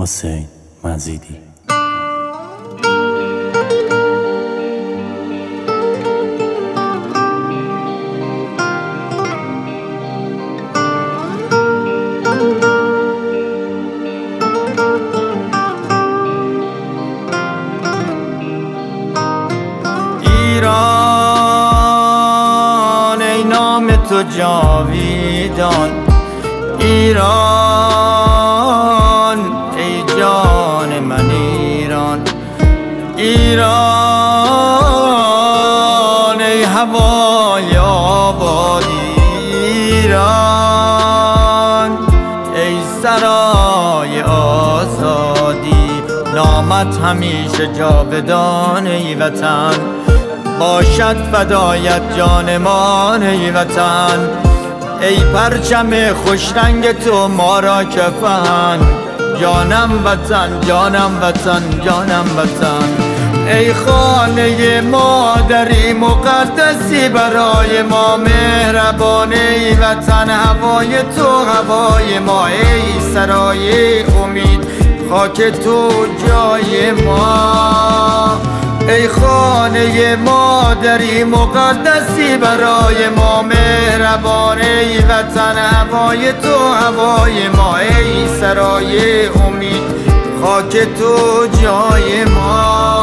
حسین مزیدی. ایران ای نام تو جاویدان، ایران ای جان من ایران، ایران ای هوای آبادی، ایران ای سرای آزادی. نامت همیشه جاودان ای وطن، باشد فدایت جانمان ای وطن. ای پرچم خوشرنگ تو ما را کفن، جانم وطن جانم وطن جانم وطن. ای خانه مادری مقدسی برای ما مهربان ای وطن، هوای تو هوای ما، ای سرای امید خاک تو جای ما. ای خانه مادری مقدسی برای ما مهربان ای وطن، هوای تو هوای ما، ای سرای امید خاک تو جای ما.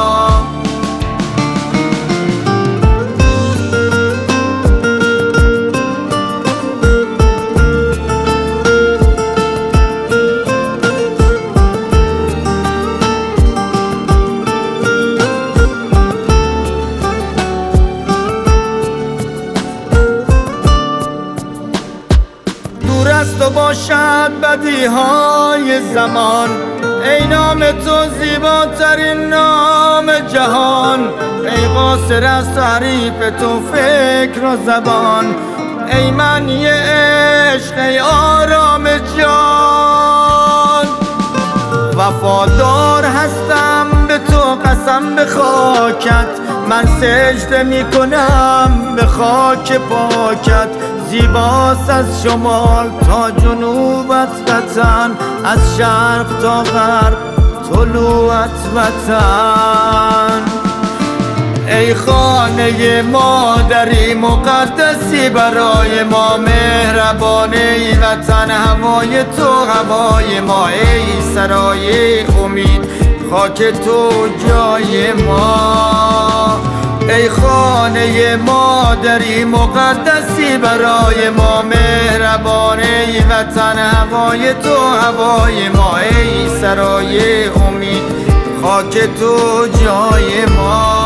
دست و باشد بدیهای زمان، ای نام تو زیباترین نام جهان. ای قاصر از تعریف تو فکر و زبان، ای معنی عشق ای آرام جان. وفادار هستم به تو قسم به خاکت، من سجده می کنم به خاک پاکت. زیباست از شمال تا جنوبت وطن، از شرق تا غرب طلوعت وطن. ای خانه مادری مقدسی برای ما مهربان ای وطن، هوای تو هوای ما، ای سرای امید خاک تو جای ما. ای خانه مادری مقدسی برای ما مهربان ای وطن، هوای تو هوای ما، ای سرای امید خاک تو جای ما.